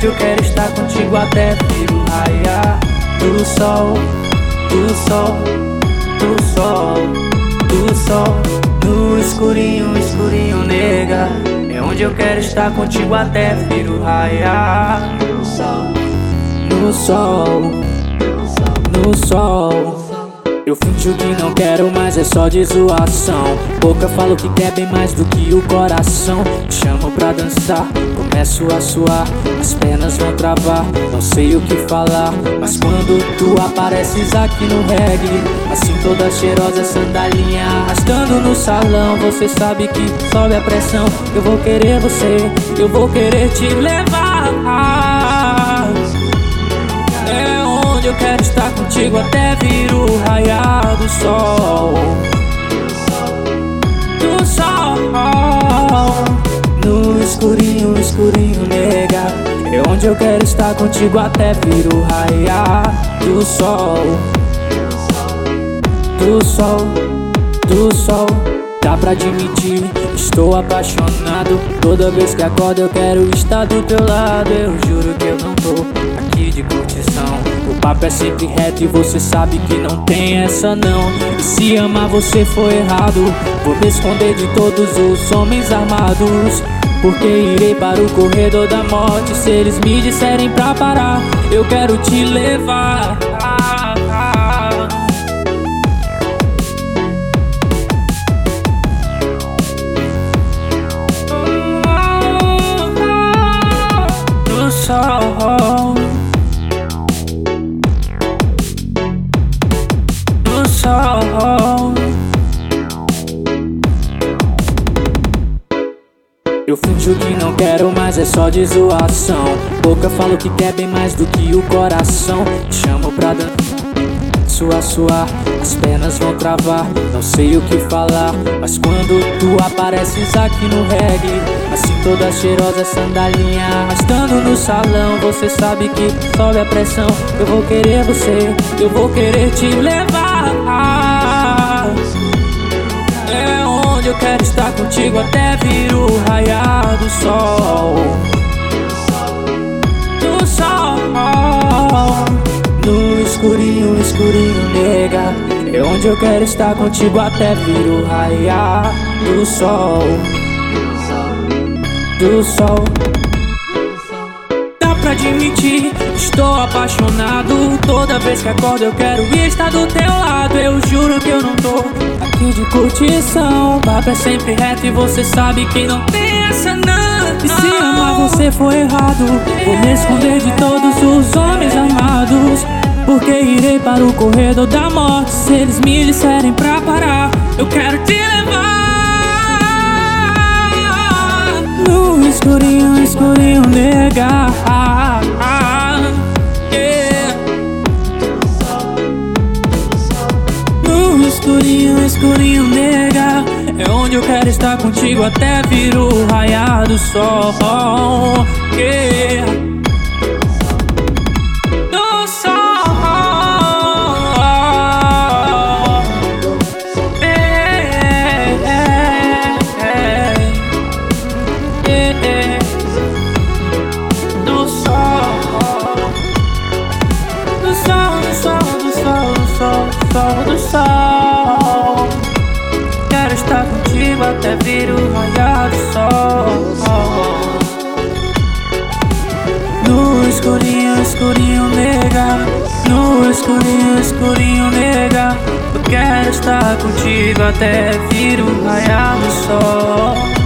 onde eu quero estar contigo até vir o raiar do sol, do sol, do sol, do sol. No escurinho, escurinho, nega, é onde eu quero estar contigo até vir o raiar do sol, no sol, no sol. Eu finjo que não quero, mas é só de zoação. Boca fala o que quer bem mais do que o coração. Me chamo pra dançar, começo a suar, as pernas vão travar, não sei o que falar. Mas quando tu apareces aqui no reggae, assim toda cheirosa, sandalinha arrastando no salão, você sabe que sobe a pressão. Eu vou querer você, eu vou querer te levar. Eu quero estar contigo até vir o raiar do sol, do sol. No escurinho, escurinho, nega, é onde eu quero estar contigo até vir o raiar do sol, do sol, do sol. Dá pra admitir, estou apaixonado. Toda vez que acordo eu quero estar do teu lado. Eu juro que eu não tô aqui de curtição. O papo é sempre reto e você sabe que não tem essa não. E se amar você foi errado, vou me esconder de todos os homens armados, porque irei para o corredor da morte. Se eles me disserem pra parar, eu quero te levar. Do sol, do sol. Eu finjo que não quero, mas é só de zoação. Boca fala o que quer bem mais do que o coração. Me chamo pra dançar, a suar, as pernas vão travar, não sei o que falar. Mas quando tu apareces aqui no reggae, assim toda cheirosa, sandalinha arrastando no salão, você sabe que sobe a pressão. Eu vou querer você, eu vou querer te levar. É onde eu quero estar contigo até vir o raiar do sol, do sol. No escurinho, escurinho, nega, é onde eu quero estar contigo até vir o raiar do sol, do sol. Dá pra admitir, estou apaixonado. Toda vez que acordo eu quero estar do teu lado. Eu juro que eu não tô aqui de curtição. O papo é sempre reto e você sabe que não tem essa não. E se amar você foi errado, vou me esconder de todos os homens amados, porque irei para o corredor da morte. Se eles me disserem pra parar, eu quero te levar. No escurinho, escurinho, nega, yeah. No escurinho, escurinho, nega, é onde eu quero estar contigo até vir o raiar do sol, yeah. Do sol, do sol, do sol, do sol, do sol, do sol, do sol. Quero estar contigo até vir o raiar do sol. No escurinho, escurinho, nega, no escurinho, escurinho, nega, eu quero estar contigo até vir o raiar do sol.